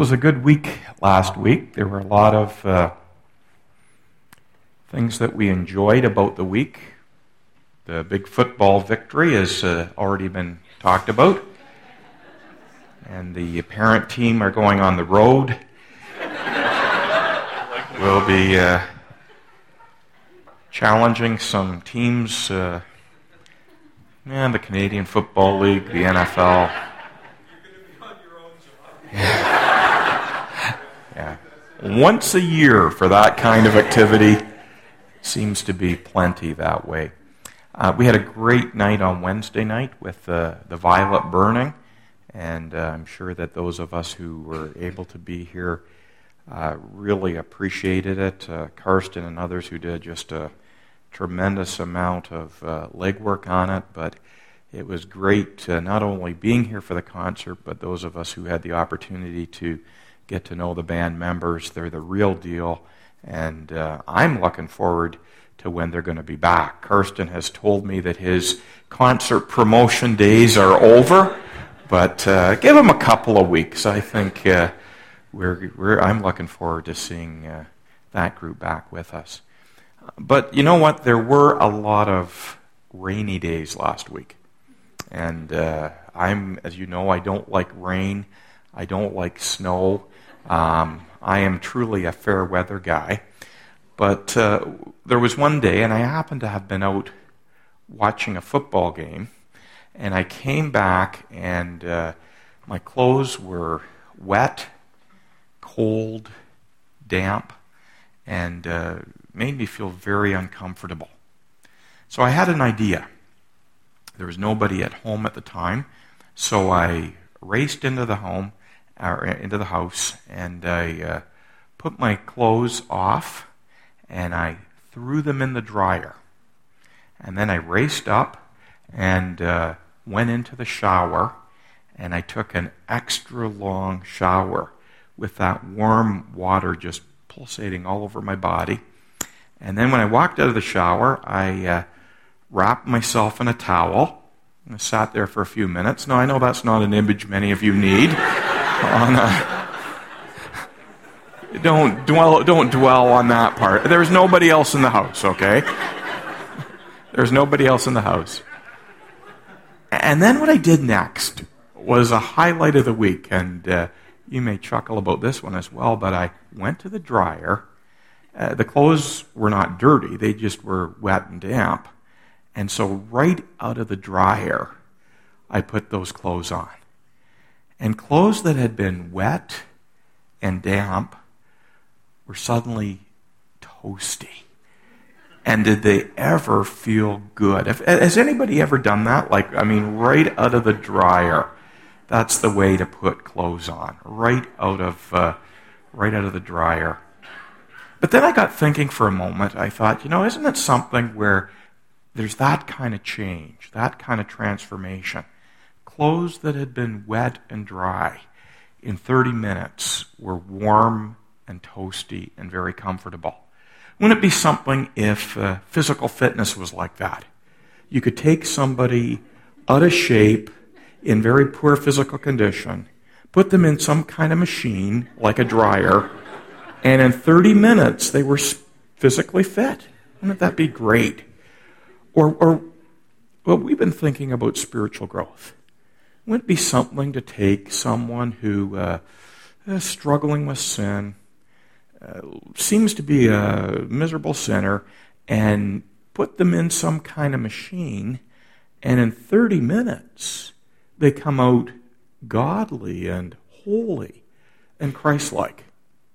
was a good week last week. There were a lot of things that we enjoyed about the week. The big football victory has already been talked about. And the parent team are going on the road. We'll be challenging some teams, the Canadian Football League, the NFL. Yeah. Once a year for that kind of activity seems to be plenty that way. We had a great night on Wednesday night with the Violet Burning, and I'm sure that those of us who were able to be here really appreciated it. Karsten and others who did just a tremendous amount of legwork on it, but it was great not only being here for the concert, but those of us who had the opportunity to get to know the band members. They're the real deal, and I'm looking forward to when they're going to be back. Karsten has told me that his concert promotion days are over, but give him a couple of weeks. I think I'm looking forward to seeing that group back with us. But you know what? There were a lot of rainy days last week. And as you know, I don't like rain. I don't like snow. I am truly a fair weather guy. But there was one day, and I happened to have been out watching a football game, and I came back, and my clothes were wet, cold, damp, and made me feel very uncomfortable. So I had an idea. There was nobody at home at the time, so I raced into the house, and I put my clothes off, and I threw them in the dryer. And then I raced up and went into the shower, and I took an extra long shower with that warm water just pulsating all over my body. And then when I walked out of the shower, I wrapped myself in a towel, and I sat there for a few minutes. Now, I know that's not an image many of you need. Don't dwell on that part. There's nobody else in the house, okay? There's nobody else in the house. And then what I did next was a highlight of the week, and you may chuckle about this one as well, but I went to the dryer. The clothes were not dirty. They just were wet and damp. And so right out of the dryer, I put those clothes on. And clothes that had been wet and damp were suddenly toasty. And did they ever feel good? Has anybody ever done that? Right out of the dryer. That's the way to put clothes on. Right out of the dryer. But then I got thinking for a moment. I thought, isn't it something where there's that kind of change, that kind of transformation? Clothes that had been wet and dry in 30 minutes were warm and toasty and very comfortable. Wouldn't it be something if physical fitness was like that? You could take somebody out of shape, in very poor physical condition, put them in some kind of machine, like a dryer, and in 30 minutes they were physically fit. Wouldn't that be great? Well, we've been thinking about spiritual growth. Wouldn't it be something to take someone who is struggling with sin, seems to be a miserable sinner, and put them in some kind of machine, and in 30 minutes they come out godly and holy and Christ-like?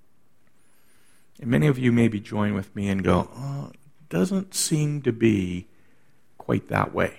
And many of you maybe join with me and go, it doesn't seem to be quite that way.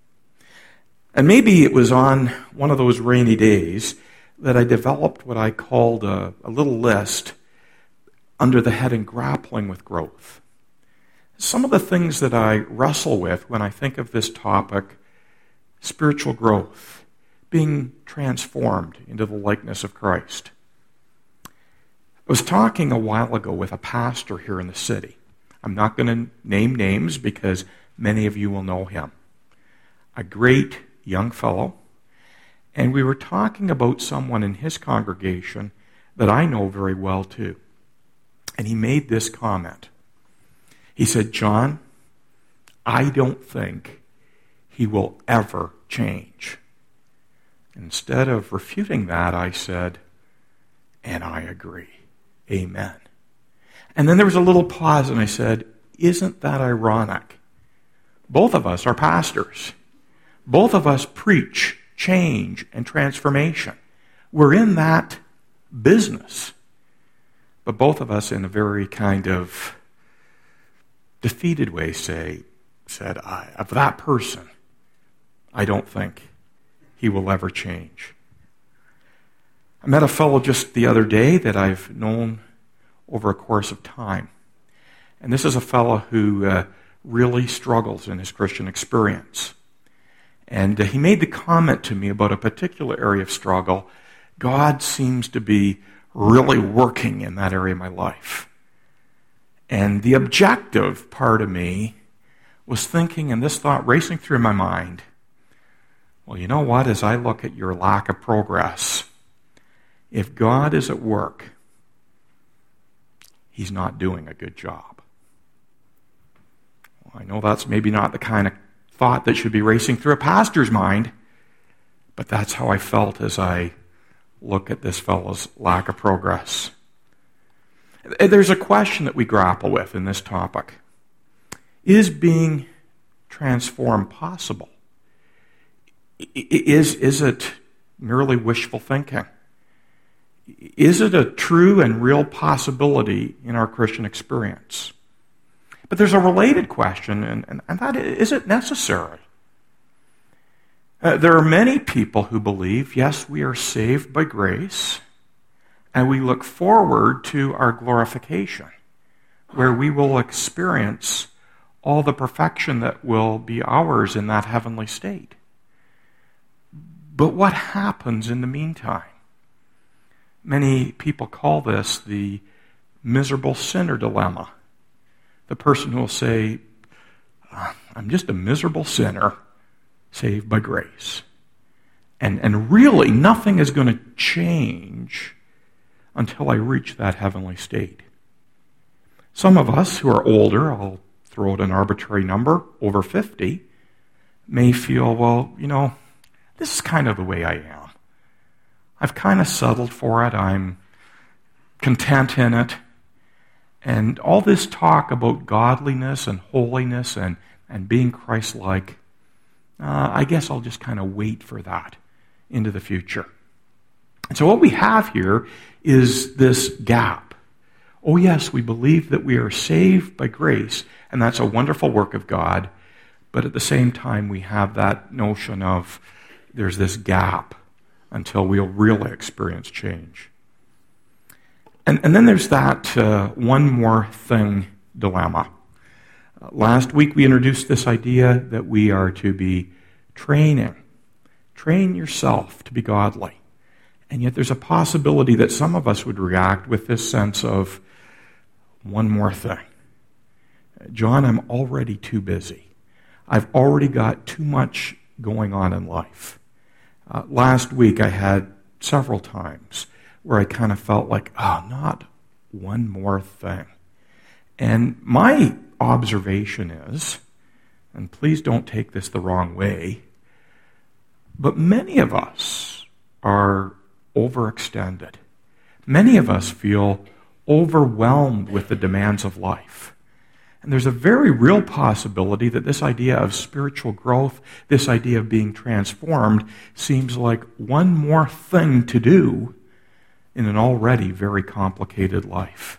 And maybe it was on one of those rainy days that I developed what I called a little list under the heading Grappling with Growth. Some of the things that I wrestle with when I think of this topic, spiritual growth, being transformed into the likeness of Christ. I was talking a while ago with a pastor here in the city. I'm not going to name names because many of you will know him. A great young fellow, and we were talking about someone in his congregation that I know very well too. And he made this comment. He said, John, I don't think he will ever change. Instead of refuting that, I said, and I agree. Amen. And then there was a little pause, and I said, isn't that ironic? Both of us are pastors. Both of us preach change and transformation. We're in that business. But both of us, in a very kind of defeated way, said, of that person, I don't think he will ever change. I met a fellow just the other day that I've known over a course of time. And this is a fellow who really struggles in his Christian experience. And he made the comment to me about a particular area of struggle. God seems to be really working in that area of my life. And the objective part of me was thinking, and this thought racing through my mind, well, you know what? As I look at your lack of progress, if God is at work, he's not doing a good job. Well, I know that's maybe not the kind of thought that should be racing through a pastor's mind, but that's how I felt as I look at this fellow's lack of progress. There's a question that we grapple with in this topic. Is being transformed possible? Is it merely wishful thinking? Is it a true and real possibility in our Christian experience? But there's a related question, and that is it necessary? There are many people who believe, yes, we are saved by grace, and we look forward to our glorification, where we will experience all the perfection that will be ours in that heavenly state. But what happens in the meantime? Many people call this the miserable sinner dilemma. The person who will say, I'm just a miserable sinner saved by grace. And really, nothing is going to change until I reach that heavenly state. Some of us who are older, I'll throw out an arbitrary number, over 50, may feel, well, you know, this is kind of the way I am. I've kind of settled for it. I'm content in it. And all this talk about godliness and holiness and being Christ-like, I guess I'll just kind of wait for that into the future. And so what we have here is this gap. Oh yes, we believe that we are saved by grace, and that's a wonderful work of God, but at the same time we have that notion of there's this gap until we'll really experience change. And then there's that one more thing dilemma. Last week we introduced this idea that we are to be training. Train yourself to be godly. And yet there's a possibility that some of us would react with this sense of one more thing. John, I'm already too busy. I've already got too much going on in life. Last week I had several times where I kind of felt like, not one more thing. And my observation is, and please don't take this the wrong way, but many of us are overextended. Many of us feel overwhelmed with the demands of life. And there's a very real possibility that this idea of spiritual growth, this idea of being transformed, seems like one more thing to do in an already very complicated life.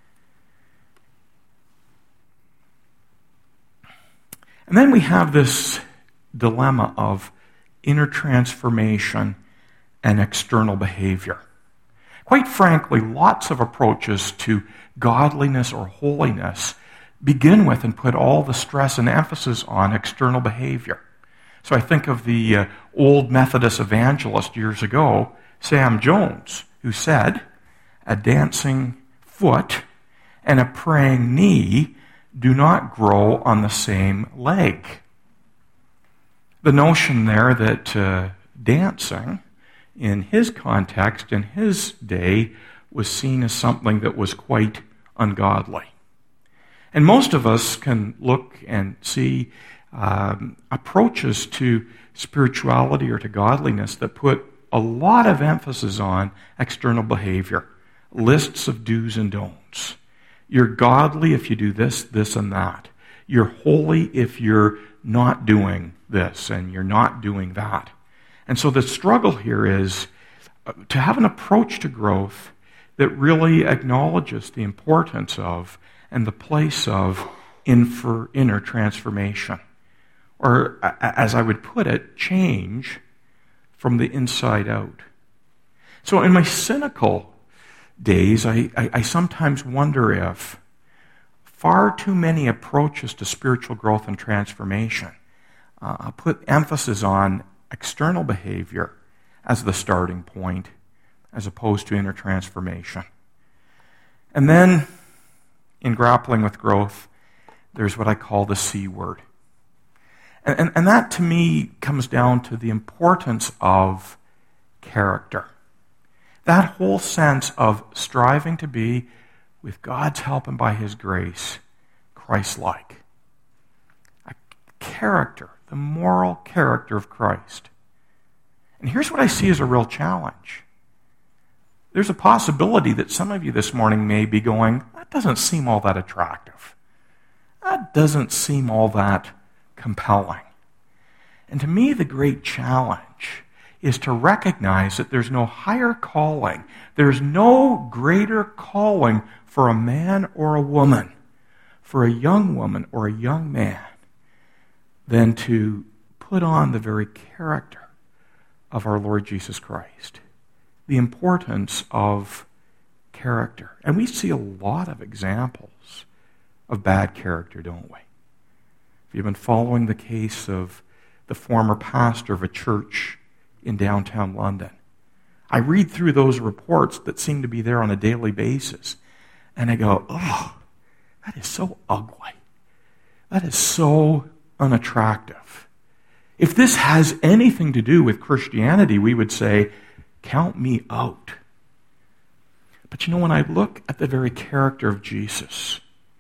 And then we have this dilemma of inner transformation and external behavior. Quite frankly, lots of approaches to godliness or holiness begin with and put all the stress and emphasis on external behavior. So I think of the old Methodist evangelist years ago, Sam Jones, who said, a dancing foot and a praying knee do not grow on the same leg. The notion there that dancing, in his context, in his day, was seen as something that was quite ungodly. And most of us can look and see approaches to spirituality or to godliness that put a lot of emphasis on external behavior, lists of do's and don'ts. You're godly if you do this, this, and that. You're holy if you're not doing this and you're not doing that. And so the struggle here is to have an approach to growth that really acknowledges the importance of and the place of inner transformation. Or, as I would put it, change from the inside out. So in my cynical days, I sometimes wonder if far too many approaches to spiritual growth and transformation put emphasis on external behavior as the starting point, as opposed to inner transformation. And then, in grappling with growth, there's what I call the C word. And that, to me, comes down to the importance of character. That whole sense of striving to be, with God's help and by His grace, Christ-like. A character, the moral character of Christ. And here's what I see as a real challenge. There's a possibility that some of you this morning may be going, that doesn't seem all that attractive. That doesn't seem all that compelling. And to me, the great challenge is to recognize that there's no higher calling, there's no greater calling for a man or a woman, for a young woman or a young man, than to put on the very character of our Lord Jesus Christ. The importance of character. And we see a lot of examples of bad character, don't we? If you've been following the case of the former pastor of a church in downtown London, I read through those reports that seem to be there on a daily basis, and I go, oh, that is so ugly. That is so unattractive. If this has anything to do with Christianity, we would say, count me out. But when I look at the very character of Jesus,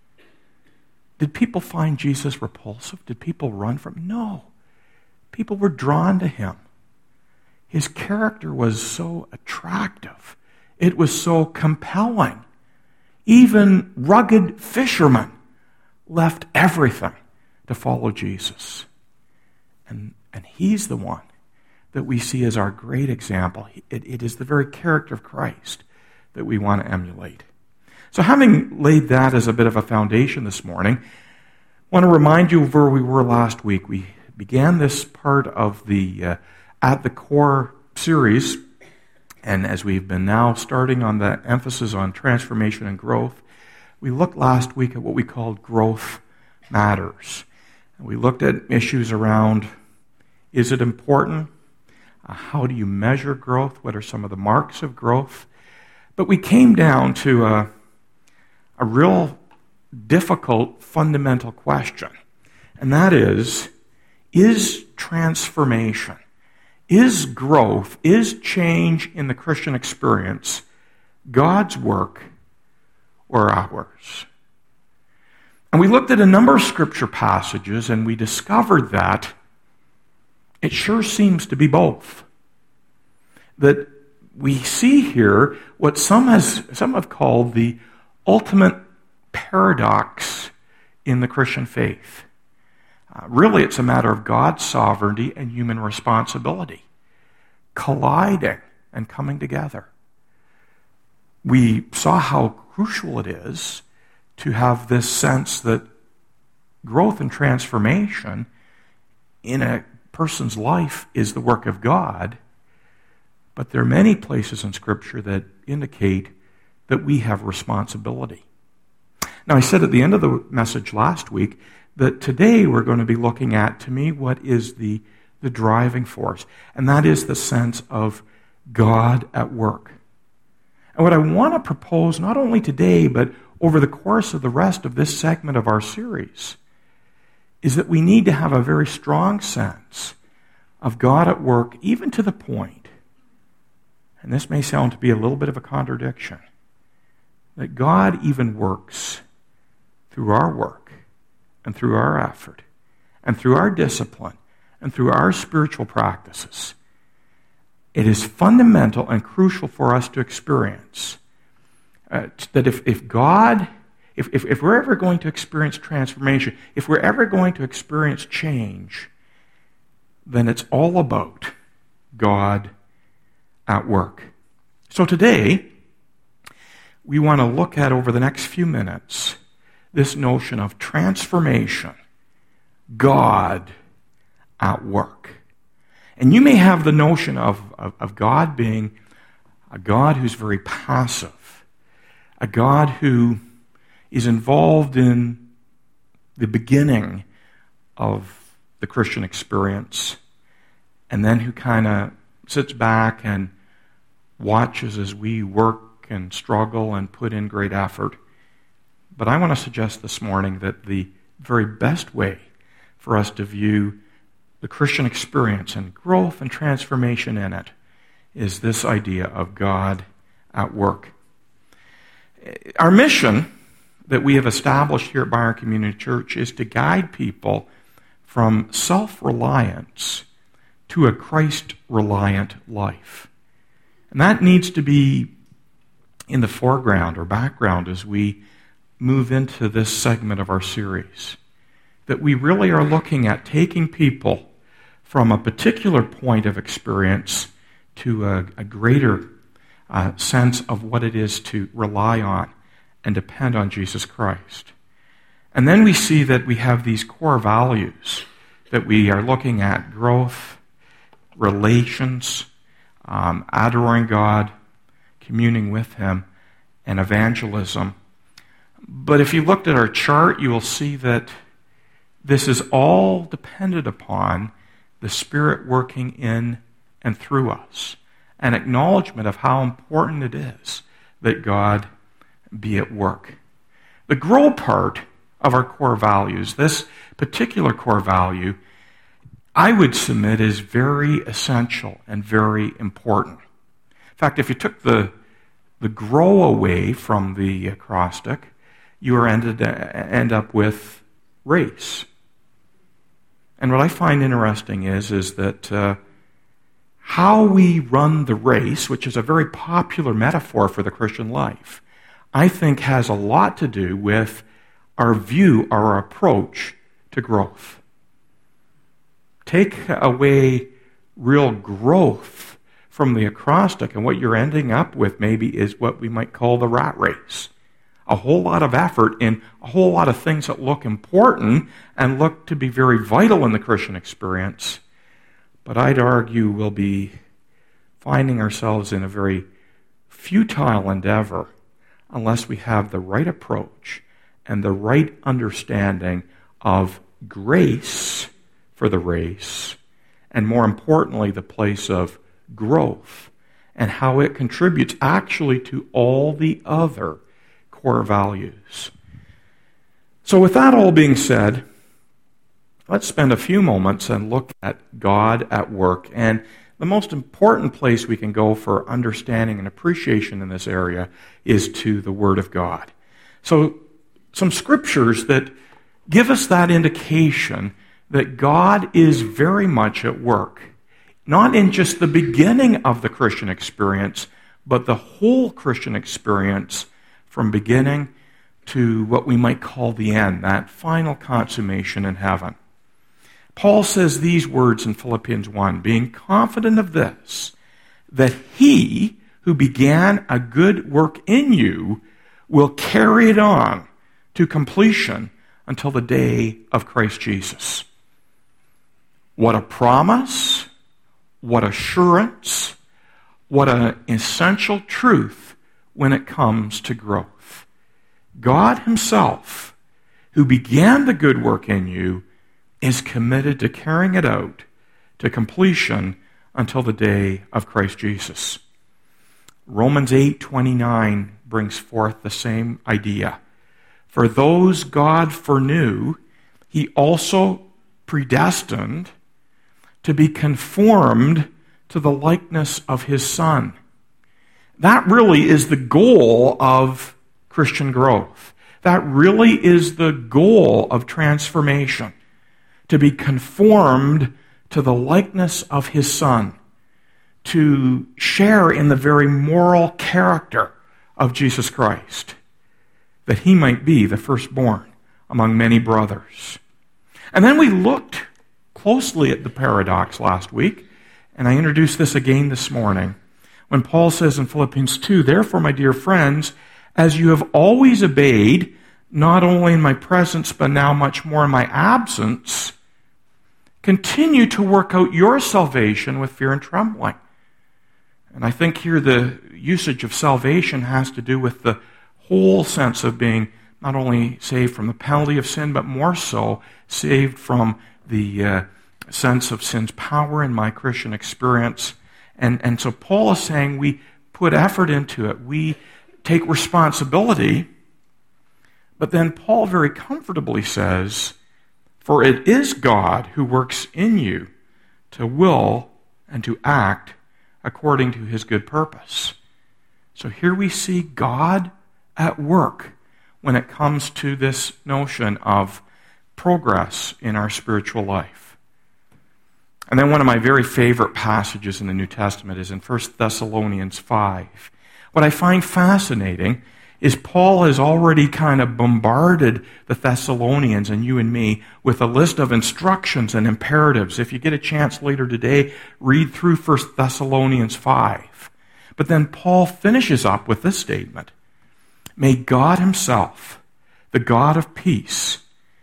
did people find Jesus repulsive? Did people run from him? No. People were drawn to him. His character was so attractive. It was so compelling. Even rugged fishermen left everything to follow Jesus. And he's the one that we see as our great example. It is the very character of Christ that we want to emulate. So having laid that as a bit of a foundation this morning, I want to remind you of where we were last week. We began this part of the At the Core series, and as we've been now starting on the emphasis on transformation and growth, we looked last week at what we called growth matters. And we looked at issues around, is it important? How do you measure growth? What are some of the marks of growth? But we came down to a real difficult fundamental question, and that is transformation, is growth, is change in the Christian experience God's work or ours? And we looked at a number of scripture passages, and we discovered that it sure seems to be both. That we see here what some have called the ultimate paradox in the Christian faith. Really, it's a matter of God's sovereignty and human responsibility colliding and coming together. We saw how crucial it is to have this sense that growth and transformation in a person's life is the work of God, but there are many places in Scripture that indicate that we have responsibility. Now, I said at the end of the message last week that today we're going to be looking at, to me, what is the driving force, and that is the sense of God at work. And what I want to propose, not only today, but over the course of the rest of this segment of our series, is that we need to have a very strong sense of God at work, even to the point, and this may sound to be a little bit of a contradiction, that God even works through our work and through our effort and through our discipline and through our spiritual practices. It is fundamental and crucial for us to experience that if we're ever going to experience transformation, if we're ever going to experience change, then it's all about God at work. So today, we want to look at, over the next few minutes, this notion of transformation, God at work. And you may have the notion of God being a God who's very passive, a God who is involved in the beginning of the Christian experience, and then who kind of sits back and watches as we work and struggle and put in great effort. But I want to suggest this morning that the very best way for us to view the Christian experience and growth and transformation in it is this idea of God at work. Our mission that we have established here at Byron Community Church is to guide people from self-reliance to a Christ-reliant life. And that needs to be in the foreground or background as we move into this segment of our series. That we really are looking at taking people from a particular point of experience to a greater sense of what it is to rely on and depend on Jesus Christ. And then we see that we have these core values that we are looking at: growth, relations, adoring God, communing with Him, and evangelism. But if you looked at our chart, you will see that this is all dependent upon the Spirit working in and through us, an acknowledgement of how important it is that God be at work. The grow part of our core values, this particular core value, I would submit is very essential and very important. In fact, if you took the grow away from the acrostic, you end up with race. And what I find interesting is that how we run the race, which is a very popular metaphor for the Christian life, I think has a lot to do with our view, our approach to growth. Take away real growth from the acrostic, and what you're ending up with maybe is what we might call the rat race. A whole lot of effort in a whole lot of things that look important and look to be very vital in the Christian experience, but I'd argue we'll be finding ourselves in a very futile endeavor unless we have the right approach and the right understanding of grace for the race, and more importantly, the place of growth and how it contributes actually to all the other core values. So with that all being said, let's spend a few moments and look at God at work. And the most important place we can go for understanding and appreciation in this area is to the Word of God. So some scriptures that give us that indication that God is very much at work, not in just the beginning of the Christian experience, but the whole Christian experience from beginning to what we might call the end, that final consummation in heaven. Paul says these words in Philippians 1, being confident of this, that He who began a good work in you will carry it on to completion until the day of Christ Jesus. What a promise, what assurance, what an essential truth when it comes to growth. God Himself, who began the good work in you, is committed to carrying it out to completion until the day of Christ Jesus. Romans 8:29 brings forth the same idea. For those God foreknew, He also predestined to be conformed to the likeness of His Son. That really is the goal of Christian growth. That really is the goal of transformation, to be conformed to the likeness of His Son, to share in the very moral character of Jesus Christ, that He might be the firstborn among many brothers. And then we looked closely at the paradox last week, and I introduced this again this morning, when Paul says in Philippians 2, "Therefore, my dear friends, as you have always obeyed, not only in my presence, but now much more in my absence, continue to work out your salvation with fear and trembling." And I think here the usage of salvation has to do with the whole sense of being not only saved from the penalty of sin, but more so saved from the sense of sin's power in my Christian experience. And so Paul is saying we put effort into it. We take responsibility. But then Paul very comfortably says, "For it is God who works in you to will and to act according to His good purpose." So here we see God at work when it comes to this notion of progress in our spiritual life. And then one of my very favorite passages in the New Testament is in 1 Thessalonians 5. What I find fascinating is Paul has already kind of bombarded the Thessalonians and you and me with a list of instructions and imperatives. If you get a chance later today, read through 1 Thessalonians 5. But then Paul finishes up with this statement: "May God Himself, the God of peace,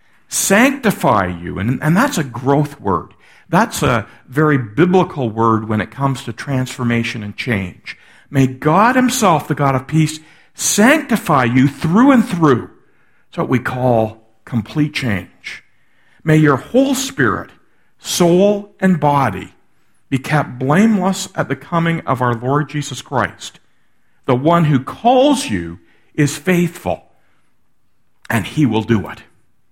sanctify you." And that's a growth word. That's a very biblical word when it comes to transformation and change. May God Himself, the God of peace, sanctify you through and through. That's what we call complete change. May your whole spirit, soul, and body be kept blameless at the coming of our Lord Jesus Christ. The one who calls you is faithful, and He will do it.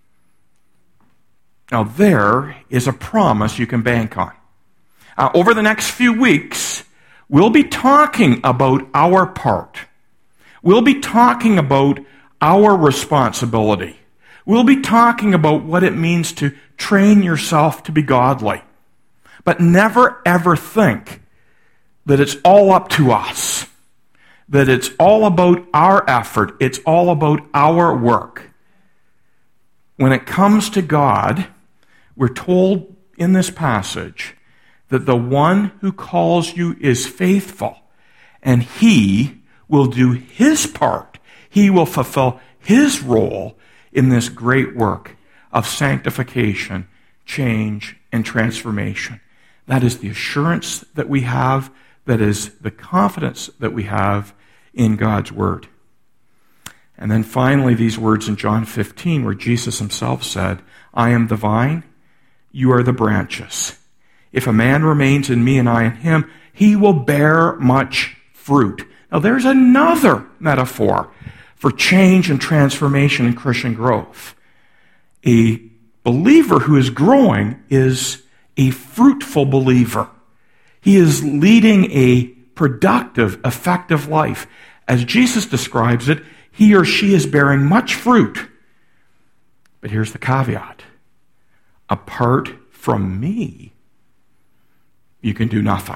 Now there is a promise you can bank on. Over the next few weeks, we'll be talking about our part. We'll be talking about our responsibility. We'll be talking about what it means to train yourself to be godly. But never ever think that it's all up to us, that it's all about our effort, it's all about our work. When it comes to God, we're told in this passage that the one who calls you is faithful, and He will do His part. He will fulfill His role in this great work of sanctification, change, and transformation. That is the assurance that we have, that is the confidence that we have in God's Word. And then finally, these words in John 15, where Jesus Himself said, "I am the vine, you are the branches. If a man remains in me and I in him, he will bear much fruit." Now there's another metaphor for change and transformation and Christian growth. A believer who is growing is a fruitful believer. He is leading a productive, effective life. As Jesus describes it, he or she is bearing much fruit. But here's the caveat. Apart from me, you can do nothing.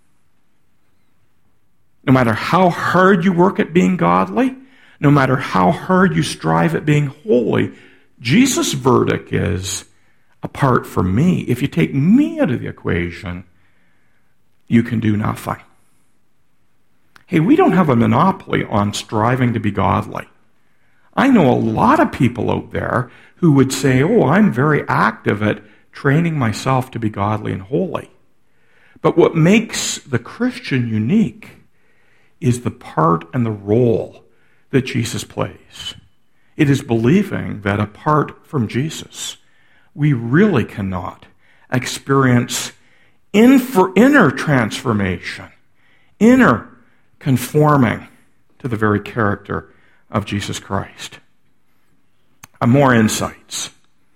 No matter how hard you work at being godly, no matter how hard you strive at being holy, Jesus' verdict is, apart from me, if you take me out of the equation, you can do nothing. Hey, we don't have a monopoly on striving to be godly. I know a lot of people out there who would say, "Oh, I'm very active at training myself to be godly and holy." But what makes the Christian unique is the part and the role that Jesus plays. It is believing that apart from Jesus, we really cannot experience inner transformation, inner conforming to the very character of Jesus Christ. More insights.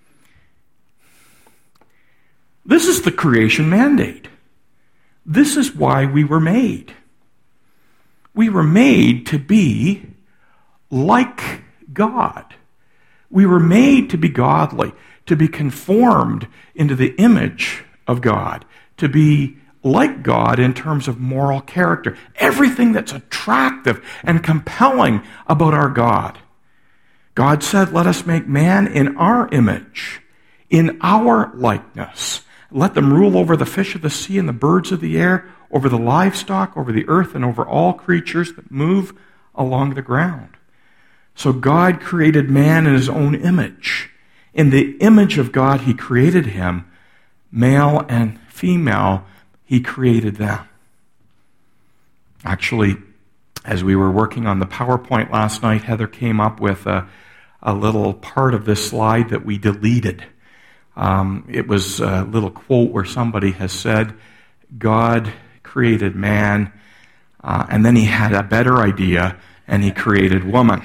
This is the creation mandate. This is why we were made. We were made to be like God. We were made to be godly, to be conformed into the image of God, to be like God in terms of moral character. Everything that's attractive and compelling about our God. God said, let us make man in our image, in our likeness. Let them rule over the fish of the sea and the birds of the air, over the livestock, over the earth, and over all creatures that move along the ground. So God created man in his own image. In the image of God, he created him. Male and female, he created them. Actually, as we were working on the PowerPoint last night, Heather came up with a little part of this slide that we deleted. It was a little quote where somebody has said, God created man, and then he had a better idea, and he created woman.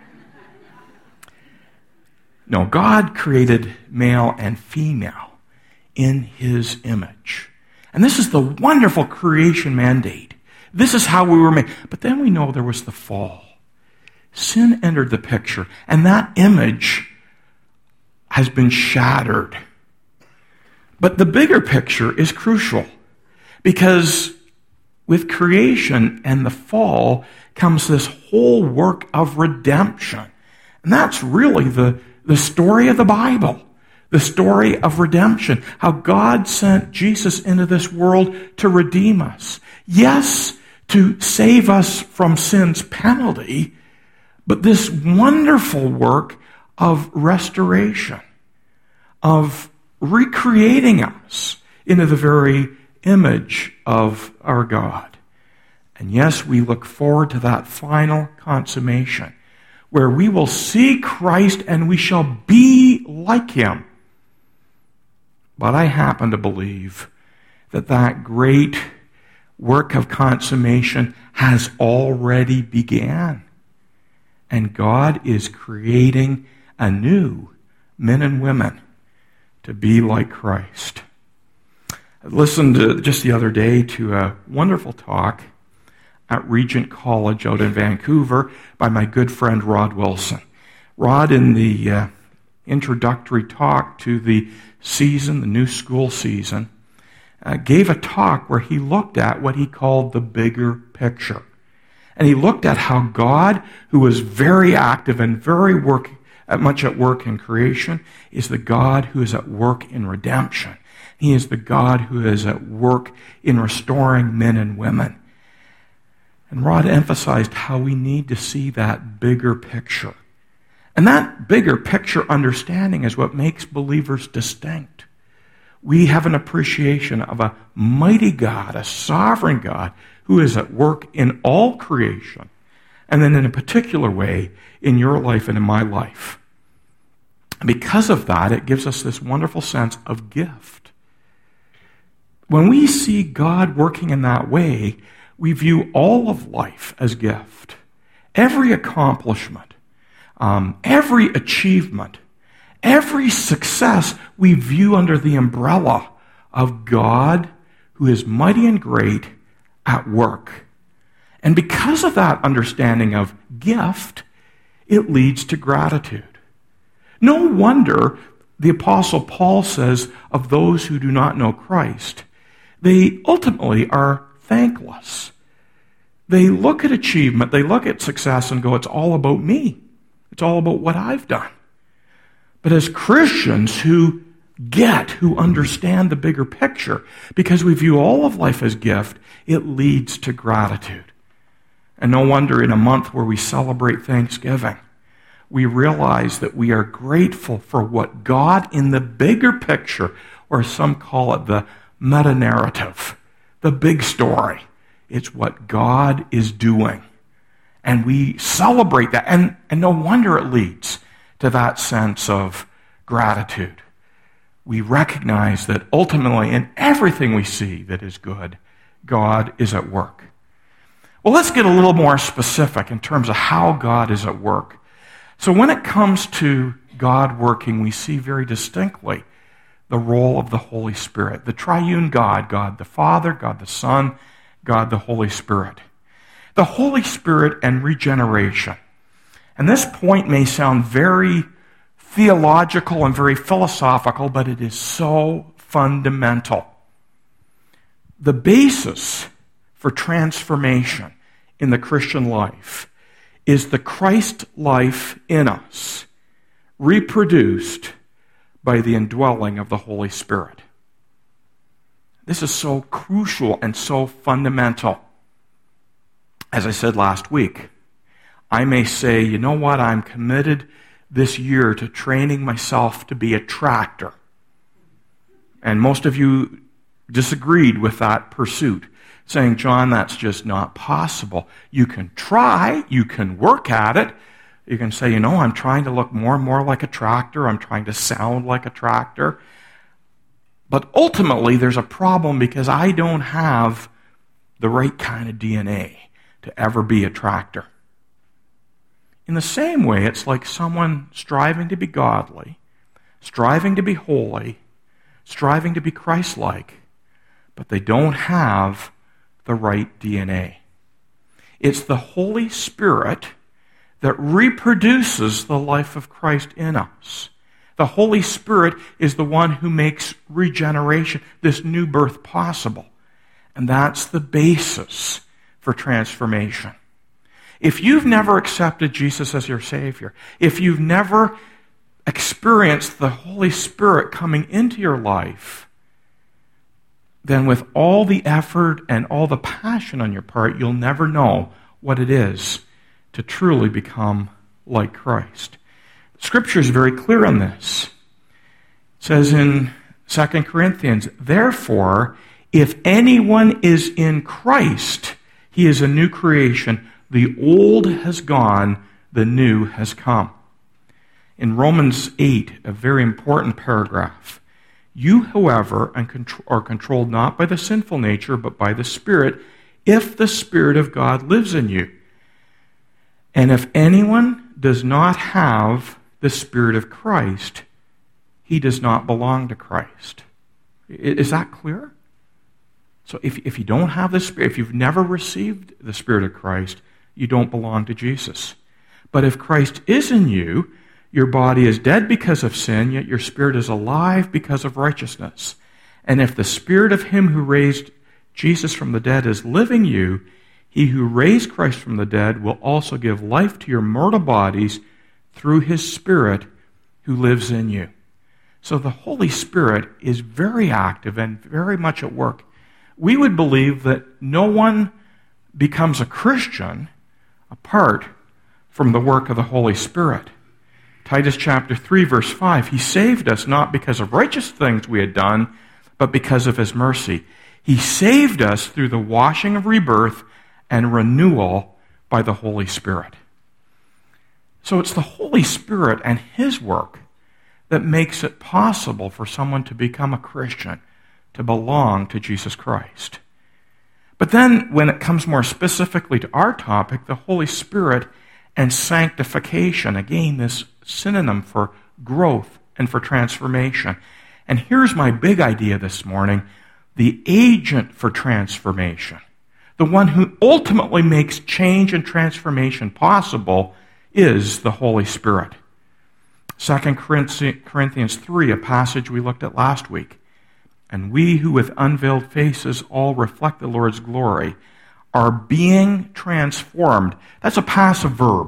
No, God created male and female in his image. And this is the wonderful creation mandate. This is how we were made. But then we know there was the fall. Sin entered the picture, and that image has been shattered. But the bigger picture is crucial, because with creation and the fall comes this whole work of redemption. And that's really the story of the Bible, the story of redemption, how God sent Jesus into this world to redeem us. Yes, to save us from sin's penalty, but this wonderful work of restoration, of recreating us into the very image of our God. And yes, we look forward to that final consummation, where we will see Christ and we shall be like him. But I happen to believe that that great work of consummation has already began. And God is creating anew men and women to be like Christ. I listened just the other day to a wonderful talk at Regent College out in Vancouver by my good friend Rod Wilson. Rod, in the introductory talk to the season, the new school season, gave a talk where he looked at what he called the bigger picture. And he looked at how God, who was very active and very much at work in creation, is the God who is at work in redemption. He is the God who is at work in restoring men and women. And Rod emphasized how we need to see that bigger picture. And that bigger picture understanding is what makes believers distinct. We have an appreciation of a mighty God, a sovereign God, who is at work in all creation, and then in a particular way in your life and in my life. And because of that, it gives us this wonderful sense of gift. When we see God working in that way, we view all of life as gift. Every accomplishment, every achievement, every success we view under the umbrella of God, who is mighty and great, at work. And because of that understanding of gift, it leads to gratitude. No wonder the Apostle Paul says of those who do not know Christ, they ultimately are thankless. They look at achievement, they look at success and go, it's all about me. It's all about what I've done. But as Christians who understand the bigger picture, because we view all of life as gift, it leads to gratitude. And no wonder in a month where we celebrate Thanksgiving, we realize that we are grateful for what God in the bigger picture, or some call it the meta-narrative, the big story. It's what God is doing. And we celebrate that. And no wonder it leads to that sense of gratitude. We recognize that ultimately in everything we see that is good, God is at work. Well, let's get a little more specific in terms of how God is at work. So when it comes to God working, we see very distinctly the role of the Holy Spirit, the triune God, God the Father, God the Son, God the Holy Spirit. The Holy Spirit and regeneration. And this point may sound very theological and very philosophical, but it is so fundamental. The basis for transformation in the Christian life is the Christ life in us, reproduced by the indwelling of the Holy Spirit. This is so crucial and so fundamental. As I said last week, I may say, you know what, I'm committed this year to training myself to be a tractor. And most of you disagreed with that pursuit, saying, John, that's just not possible. You can try, you can work at it. You can say, I'm trying to look more and more like a tractor. I'm trying to sound like a tractor. But ultimately, there's a problem because I don't have the right kind of DNA to ever be a tractor. In the same way, it's like someone striving to be godly, striving to be holy, striving to be Christ-like, but they don't have the right DNA. It's the Holy Spirit that reproduces the life of Christ in us. The Holy Spirit is the one who makes regeneration, this new birth, possible. And that's the basis for transformation. If you've never accepted Jesus as your Savior, if you've never experienced the Holy Spirit coming into your life, then with all the effort and all the passion on your part, you'll never know what it is to truly become like Christ. Scripture is very clear on this. It says in 2 Corinthians, therefore, if anyone is in Christ, he is a new creation. The old has gone, the new has come. In Romans 8, a very important paragraph, you, however, are controlled not by the sinful nature, but by the Spirit, if the Spirit of God lives in you. And if anyone does not have the Spirit of Christ, he does not belong to Christ. Is that clear? So if you don't have the Spirit, if you've never received the Spirit of Christ, you don't belong to Jesus. But if Christ is in you, your body is dead because of sin, yet your spirit is alive because of righteousness. And if the Spirit of him who raised Jesus from the dead is living you, he who raised Christ from the dead will also give life to your mortal bodies through his Spirit who lives in you. So the Holy Spirit is very active and very much at work. We would believe that no one becomes a Christian apart from the work of the Holy Spirit. Titus chapter 3, verse 5, he saved us not because of righteous things we had done, but because of his mercy. He saved us through the washing of rebirth and renewal by the Holy Spirit. So it's the Holy Spirit and his work that makes it possible for someone to become a Christian, to belong to Jesus Christ. But then, when it comes more specifically to our topic, the Holy Spirit and sanctification, again, this synonym for growth and for transformation. And here's my big idea this morning, the agent for transformation, the one who ultimately makes change and transformation possible, is the Holy Spirit. 2 Corinthians 3, a passage we looked at last week. And we who with unveiled faces all reflect the Lord's glory are being transformed. That's a passive verb.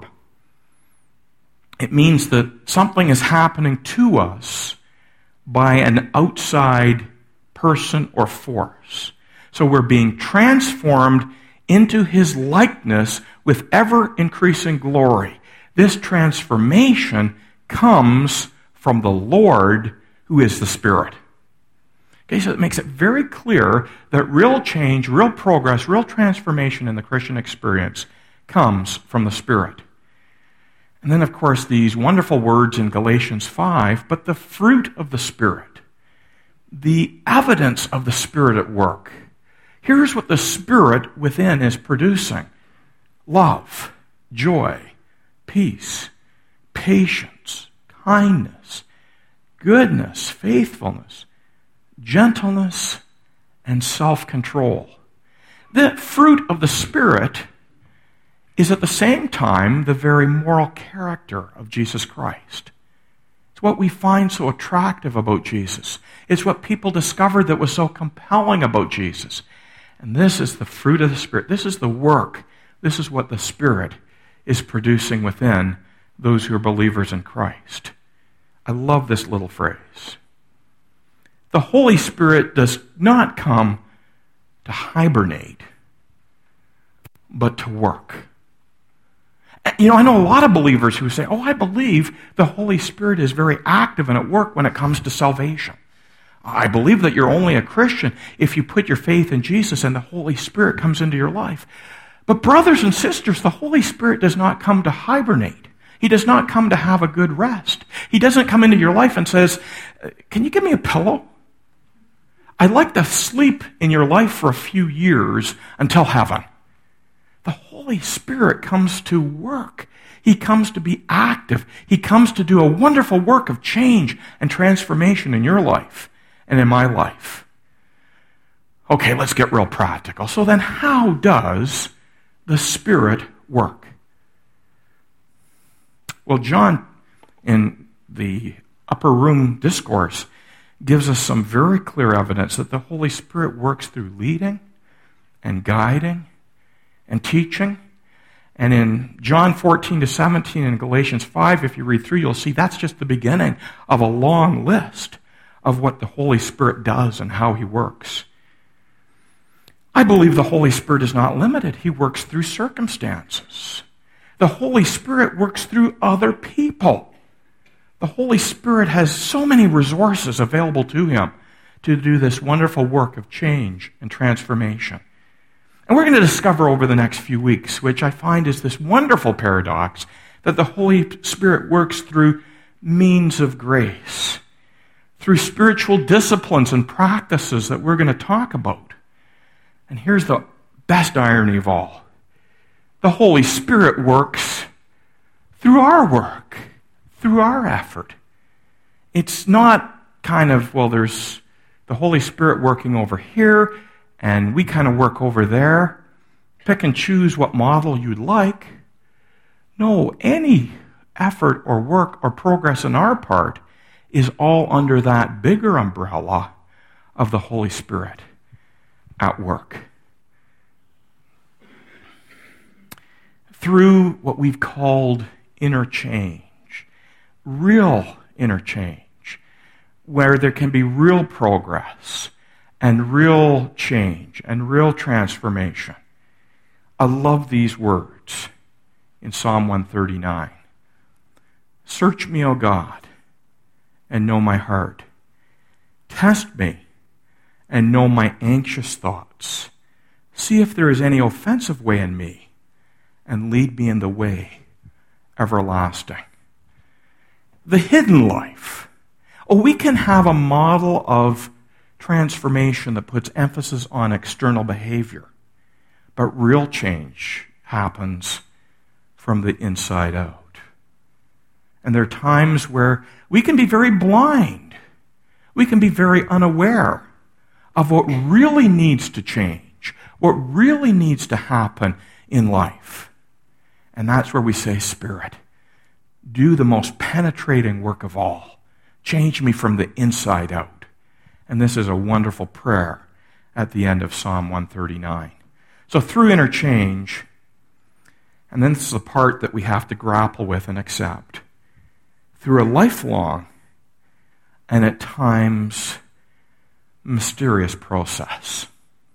It means that something is happening to us by an outside person or force. So we're being transformed into his likeness with ever-increasing glory. This transformation comes from the Lord, who is the Spirit. Okay, so it makes it very clear that real change, real progress, real transformation in the Christian experience comes from the Spirit. And then, of course, these wonderful words in Galatians 5, but the fruit of the Spirit, the evidence of the Spirit at work. Here's what the Spirit within is producing: love, joy, peace, patience, kindness, goodness, faithfulness, gentleness, and self-control. The fruit of the Spirit is at the same time the very moral character of Jesus Christ. It's what we find so attractive about Jesus. It's what people discovered that was so compelling about Jesus. And this is the fruit of the Spirit. This is the work. This is what the Spirit is producing within those who are believers in Christ. I love this little phrase. The Holy Spirit does not come to hibernate, but to work. You know, I know a lot of believers who say, oh, I believe the Holy Spirit is very active and at work when it comes to salvation. I believe that you're only a Christian if you put your faith in Jesus and the Holy Spirit comes into your life. But brothers and sisters, the Holy Spirit does not come to hibernate. He does not come to have a good rest. He doesn't come into your life and says, can you give me a pillow? I'd like to sleep in your life for a few years until heaven. The Holy Spirit comes to work. He comes to be active. He comes to do a wonderful work of change and transformation in your life and in my life. Okay, let's get real practical. So then how does the Spirit work? Well, John, in the upper room discourse, gives us some very clear evidence that the Holy Spirit works through leading and guiding and teaching. And in John 14 to 17 and Galatians 5, if you read through, you'll see that's just the beginning of a long list of what the Holy Spirit does and how he works. I believe the Holy Spirit is not limited. He works through circumstances. The Holy Spirit works through other people. The Holy Spirit has so many resources available to him to do this wonderful work of change and transformation. And we're going to discover over the next few weeks, which I find is this wonderful paradox, that the Holy Spirit works through means of grace, through spiritual disciplines and practices that we're going to talk about. And here's the best irony of all. The Holy Spirit works through our work, through our effort. It's not kind of, well, there's the Holy Spirit working over here, and we kind of work over there. Pick and choose what model you'd like. No, any effort or work or progress on our part is all under that bigger umbrella of the Holy Spirit at work. Through what we've called interchange, real interchange, where there can be real progress and real change and real transformation. I love these words in Psalm 139. Search me, O God, and know my heart. Test me and know my anxious thoughts. See if there is any offensive way in me, and lead me in the way everlasting. The hidden life. Oh, we can have a model of transformation that puts emphasis on external behavior, but real change happens from the inside out. And there are times where we can be very blind. We can be very unaware of what really needs to change, what really needs to happen in life. And that's where we say, Spirit, do the most penetrating work of all. Change me from the inside out. And this is a wonderful prayer at the end of Psalm 139. So through interchange, and then this is the part that we have to grapple with and accept, through a lifelong and at times mysterious process.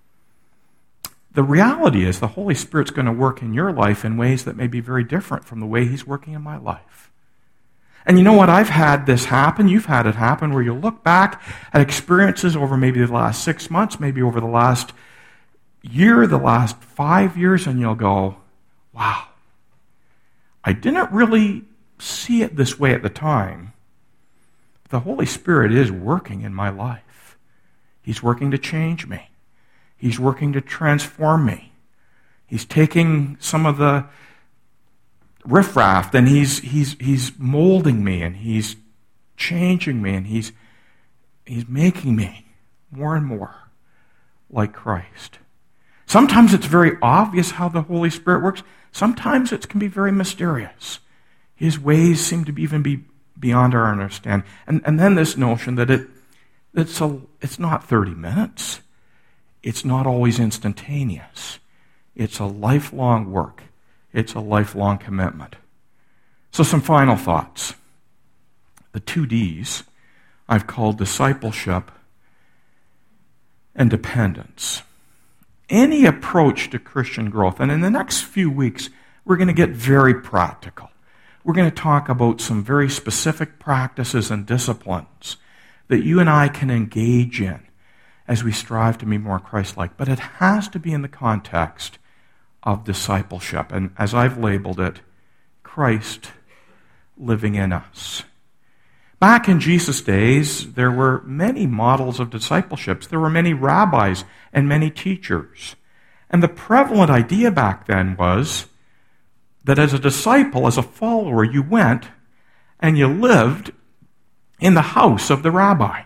The reality is the Holy Spirit's going to work in your life in ways that may be very different from the way he's working in my life. And you know what? I've had this happen. You've had it happen where you look back at experiences over maybe the last 6 months, maybe over the last year, the last 5 years, and you'll go, wow, I didn't really see it this way at the time. The Holy Spirit is working in my life. He's working to change me. He's working to transform me. He's taking some of the riffraff and he's molding me and he's changing me and he's making me more and more like Christ. Sometimes it's very obvious how the Holy Spirit works. Sometimes it can be very mysterious. His ways seem to even be beyond our understanding. And then this notion that it's not 30 minutes. It's not always instantaneous. It's a lifelong work. It's a lifelong commitment. So some final thoughts. The 2 Ds I've called discipleship and dependence. Any approach to Christian growth, and in the next few weeks, we're going to get very practical. We're going to talk about some very specific practices and disciplines that you and I can engage in as we strive to be more Christ-like. But it has to be in the context of discipleship. And as I've labeled it, Christ living in us. Back in Jesus' days, there were many models of discipleships. There were many rabbis and many teachers. And the prevalent idea back then was that as a disciple, as a follower, you went and you lived in the house of the rabbi.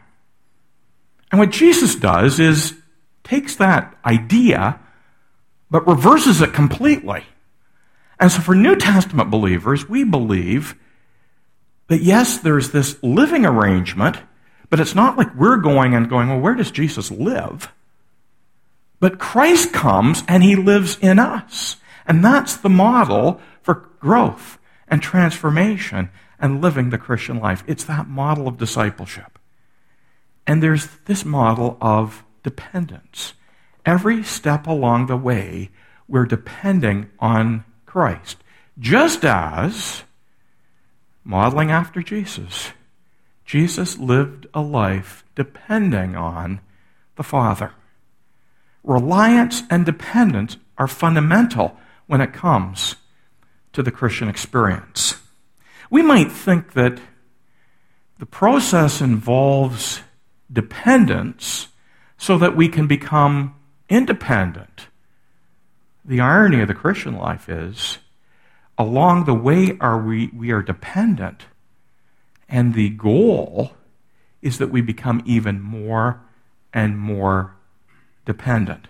And what Jesus does is takes that idea but reverses it completely. And so for New Testament believers, we believe that yes, there's this living arrangement, but it's not like we're going, well, where does Jesus live? But Christ comes and he lives in us. And that's the model for growth and transformation and living the Christian life. It's that model of discipleship. And there's this model of dependence. Every step along the way, we're depending on Christ. Just as, modeling after Jesus, Jesus lived a life depending on the Father. Reliance and dependence are fundamental when it comes to the Christian experience. We might think that the process involves dependence so that we can become independent. The irony of the Christian life is, along the way we are dependent, and the goal is that we become even more and more dependent.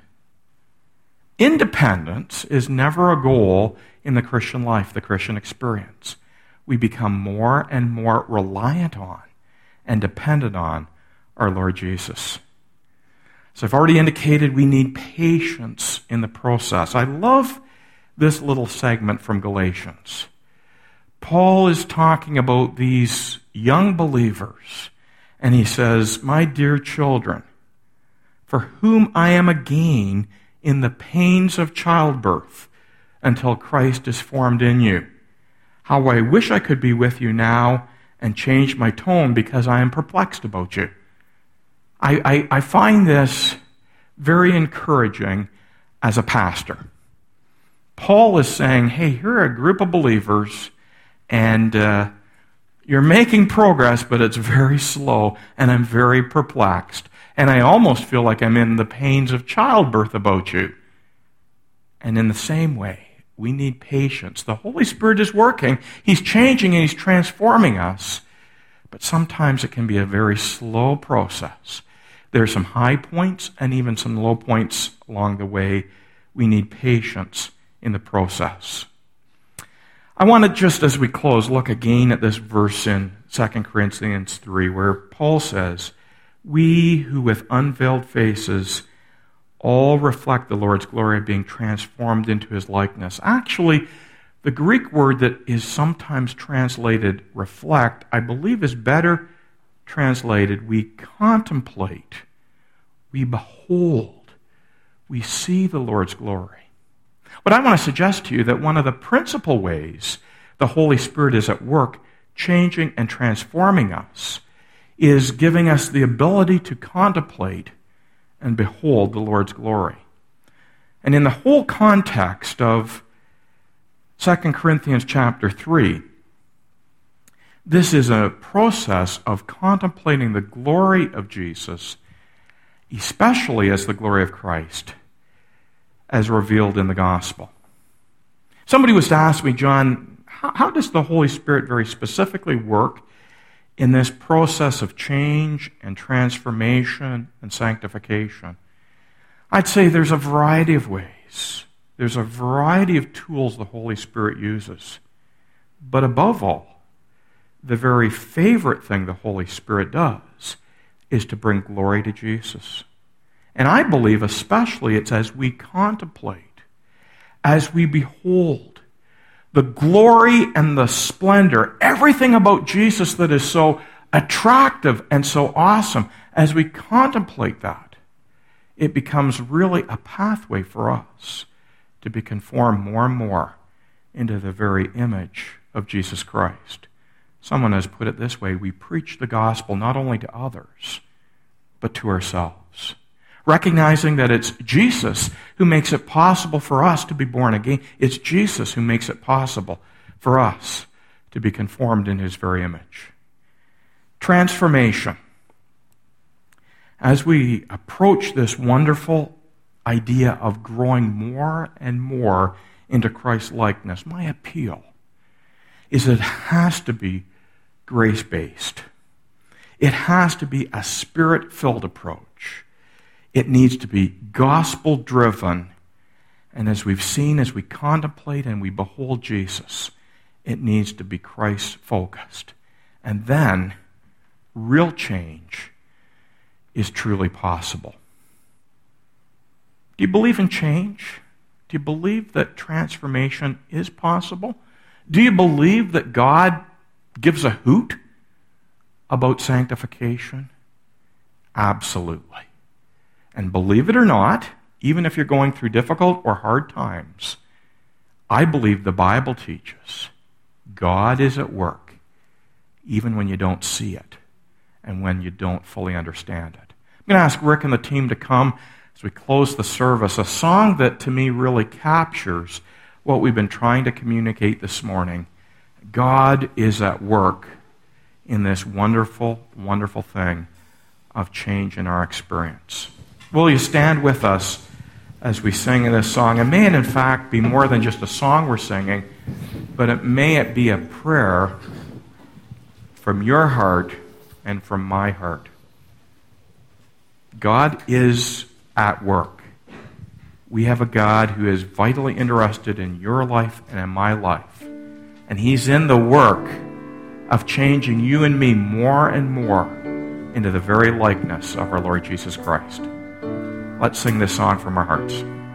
Independence is never a goal in the Christian life, the Christian experience. We become more and more reliant on and dependent on our Lord Jesus. So I've already indicated we need patience in the process. I love this little segment from Galatians. Paul is talking about these young believers, and he says, "My dear children, for whom I am a gain in the pains of childbirth until Christ is formed in you. How I wish I could be with you now and change my tone because I am perplexed about you." I find this very encouraging as a pastor. Paul is saying, hey, here are a group of believers, and you're making progress, but it's very slow, and I'm very perplexed. And I almost feel like I'm in the pains of childbirth about you. And in the same way, we need patience. The Holy Spirit is working. He's changing and He's transforming us. But sometimes it can be a very slow process. There are some high points and even some low points along the way. We need patience in the process. I want to, just as we close, look again at this verse in 2 Corinthians 3, where Paul says, "We who with unveiled faces all reflect the Lord's glory, being transformed into His likeness." Actually, the Greek word that is sometimes translated reflect, I believe is better translated, we contemplate, we behold, we see the Lord's glory. But I want to suggest to you that one of the principal ways the Holy Spirit is at work changing and transforming us is giving us the ability to contemplate and behold the Lord's glory. And in the whole context of 2 Corinthians chapter 3, this is a process of contemplating the glory of Jesus, especially as the glory of Christ, as revealed in the gospel. Somebody was to ask me, John, how does the Holy Spirit very specifically work in this process of change and transformation and sanctification? I'd say there's a variety of ways. There's a variety of tools the Holy Spirit uses. But above all, the very favorite thing the Holy Spirit does is to bring glory to Jesus. And I believe especially it's as we contemplate, as we behold the glory and the splendor, everything about Jesus that is so attractive and so awesome, as we contemplate that, it becomes really a pathway for us to be conformed more and more into the very image of Jesus Christ. Someone has put it this way: we preach the gospel not only to others, but to ourselves. Recognizing that it's Jesus who makes it possible for us to be born again. It's Jesus who makes it possible for us to be conformed in his very image. Transformation. As we approach this wonderful idea of growing more and more into Christ's likeness, my appeal is that it has to be grace-based. It has to be a Spirit-filled approach. It needs to be gospel-driven. And as we've seen, as we contemplate and we behold Jesus, it needs to be Christ-focused. And then real change is truly possible. Do you believe in change? Do you believe that transformation is possible? Do you believe that God gives a hoot about sanctification? Absolutely. And believe it or not, even if you're going through difficult or hard times, I believe the Bible teaches God is at work even when you don't see it and when you don't fully understand it. I'm going to ask Rick and the team to come as we close the service. A song that to me really captures what we've been trying to communicate this morning. God is at work in this wonderful, wonderful thing of change in our experience. Will you stand with us as we sing this song? And may it in fact be more than just a song we're singing, but may it be a prayer from your heart and from my heart. God is at work. We have a God who is vitally interested in your life and in my life. And he's in the work of changing you and me more and more into the very likeness of our Lord Jesus Christ. Let's sing this song from our hearts.